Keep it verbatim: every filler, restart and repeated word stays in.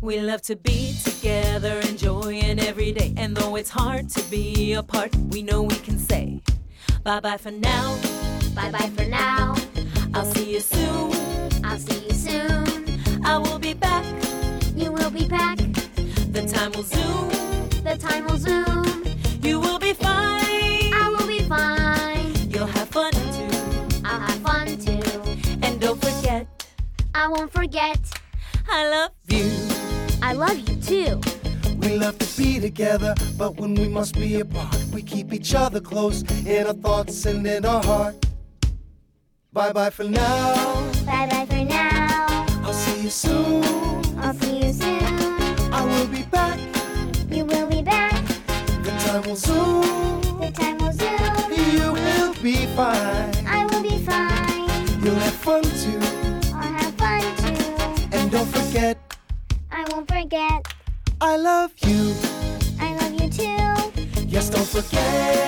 We love to be together, enjoying every day. And though it's hard to be apart, we know we can say bye-bye for now. Bye-bye for now. I'll see you soon. I'll see you soon. I will be back. You will be back. The time will zoom. The time will zoom. You will be fine. I will be fine. You'll have fun too. I'll have fun too. And don't forget, I won't forget. I love you. I love you too. We love to be together, but when we must be apart, we keep each other close in our thoughts and in our heart. Bye-bye for now. Bye-bye for now. I'll see you soon. I'll see you soon. I will be back. You will be back. The time will zoom. The time will zoom. You will be fine. I will be fine. You'll have fun too. I'll have fun too. And don't forget, I won't forget. I love you. I love you too. Yes, don't forget.